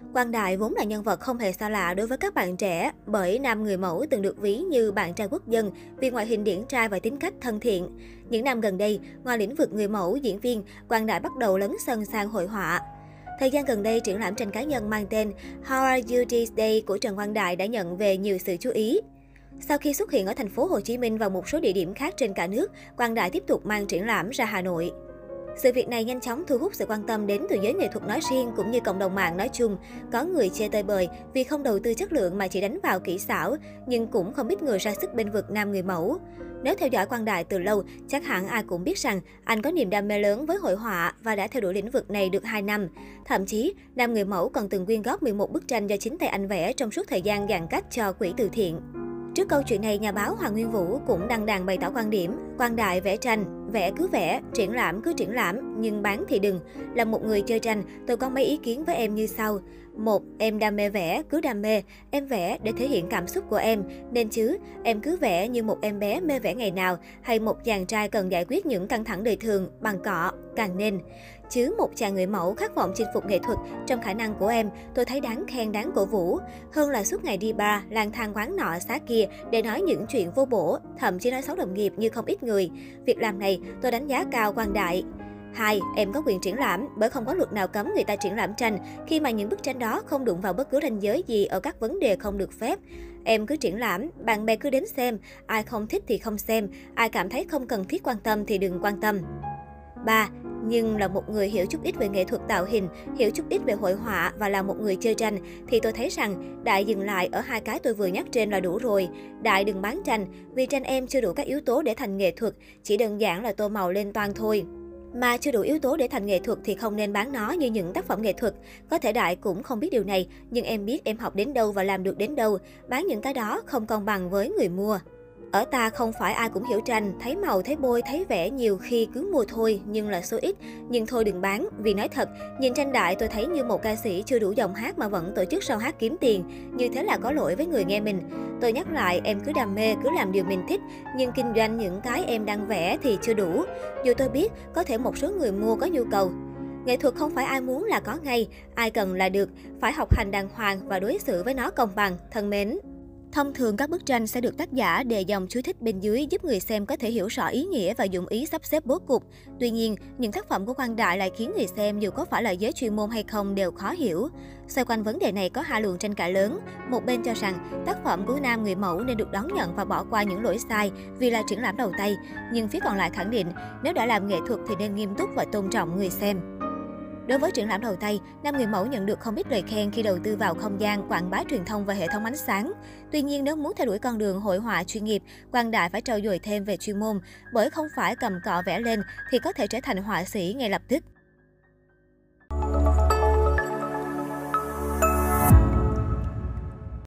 Quang Đại vốn là nhân vật không hề xa lạ đối với các bạn trẻ, bởi nam người mẫu từng được ví như bạn trai quốc dân vì ngoại hình điển trai và tính cách thân thiện. Những năm gần đây, ngoài lĩnh vực người mẫu, diễn viên, Quang Đại bắt đầu lấn sân sang hội họa. Thời gian gần đây, triển lãm tranh cá nhân mang tên How Are You These Days của Trần Quang Đại đã nhận về nhiều sự chú ý. Sau khi xuất hiện ở thành phố Hồ Chí Minh và một số địa điểm khác trên cả nước, Quang Đại tiếp tục mang triển lãm ra Hà Nội. Sự việc này nhanh chóng thu hút sự quan tâm đến từ giới nghệ thuật nói riêng cũng như cộng đồng mạng nói chung. Có người chê tơi bời vì không đầu tư chất lượng mà chỉ đánh vào kỹ xảo, nhưng cũng không ít người ra sức bênh vực nam người mẫu. Nếu theo dõi Quang Đại từ lâu, chắc hẳn ai cũng biết rằng anh có niềm đam mê lớn với hội họa và đã theo đuổi lĩnh vực này được 2 năm. Thậm chí, nam người mẫu còn từng quyên góp 11 bức tranh do chính tay anh vẽ trong suốt thời gian giãn cách cho quỹ từ thiện. Trước câu chuyện này, nhà báo Hoàng Nguyên Vũ cũng đăng đàn bày tỏ quan điểm: Quang Đại vẽ tranh, vẽ cứ vẽ, triển lãm cứ triển lãm, nhưng bán thì đừng. Là một người chơi tranh, tôi có mấy ý kiến với em như sau. 1. Em đam mê vẽ, cứ đam mê. Em vẽ để thể hiện cảm xúc của em, nên chứ em cứ vẽ như một em bé mê vẽ ngày nào, hay một chàng trai cần giải quyết những căng thẳng đời thường bằng cọ, càng nên. Chứ một chàng người mẫu khát vọng chinh phục nghệ thuật trong khả năng của em, tôi thấy đáng khen đáng cổ vũ. Hơn là suốt ngày đi bar, lang thang quán nọ xá kia để nói những chuyện vô bổ, thậm chí nói xấu đồng nghiệp như không ít người. Việc làm này tôi đánh giá cao Quang Đại. 2. Em có quyền triển lãm, bởi không có luật nào cấm người ta triển lãm tranh khi mà những bức tranh đó không đụng vào bất cứ ranh giới gì ở các vấn đề không được phép. Em cứ triển lãm, bạn bè cứ đến xem, ai không thích thì không xem, ai cảm thấy không cần thiết quan tâm thì đừng quan tâm. 3. Nhưng là một người hiểu chút ít về nghệ thuật tạo hình, hiểu chút ít về hội họa và là một người chơi tranh, thì tôi thấy rằng Đại dừng lại ở 2 cái tôi vừa nhắc trên là đủ rồi. Đại đừng bán tranh, vì tranh em chưa đủ các yếu tố để thành nghệ thuật, chỉ đơn giản là tô màu lên toan thôi. Mà chưa đủ yếu tố để thành nghệ thuật thì không nên bán nó như những tác phẩm nghệ thuật. Có thể Đại cũng không biết điều này, nhưng em biết em học đến đâu và làm được đến đâu. Bán những cái đó không công bằng với người mua. Ở ta không phải ai cũng hiểu tranh, thấy màu, thấy bôi, thấy vẽ nhiều khi cứ mua thôi, nhưng là số ít. Nhưng thôi đừng bán, vì nói thật, nhìn tranh Đại tôi thấy như một ca sĩ chưa đủ giọng hát mà vẫn tổ chức show hát kiếm tiền. Như thế là có lỗi với người nghe mình. Tôi nhắc lại, em cứ đam mê, cứ làm điều mình thích, nhưng kinh doanh những cái em đang vẽ thì chưa đủ. Dù tôi biết, có thể một số người mua có nhu cầu. Nghệ thuật không phải ai muốn là có ngay, ai cần là được, phải học hành đàng hoàng và đối xử với nó công bằng, thân mến. Thông thường các bức tranh sẽ được tác giả đề dòng chú thích bên dưới giúp người xem có thể hiểu rõ ý nghĩa và dụng ý sắp xếp bố cục. Tuy nhiên, những tác phẩm của Quang Đại lại khiến người xem dù có phải là giới chuyên môn hay không đều khó hiểu. Xoay quanh vấn đề này có 2 luồng tranh cãi lớn. Một bên cho rằng tác phẩm của nam người mẫu nên được đón nhận và bỏ qua những lỗi sai vì là triển lãm đầu tay. Nhưng phía còn lại khẳng định nếu đã làm nghệ thuật thì nên nghiêm túc và tôn trọng người xem. Đối với triển lãm đầu tay, nam người mẫu nhận được không ít lời khen khi đầu tư vào không gian, quảng bá truyền thông và hệ thống ánh sáng. Tuy nhiên, nếu muốn theo đuổi con đường hội họa chuyên nghiệp, Quang Đại phải trau dồi thêm về chuyên môn, bởi không phải cầm cọ vẽ lên thì có thể trở thành họa sĩ ngay lập tức.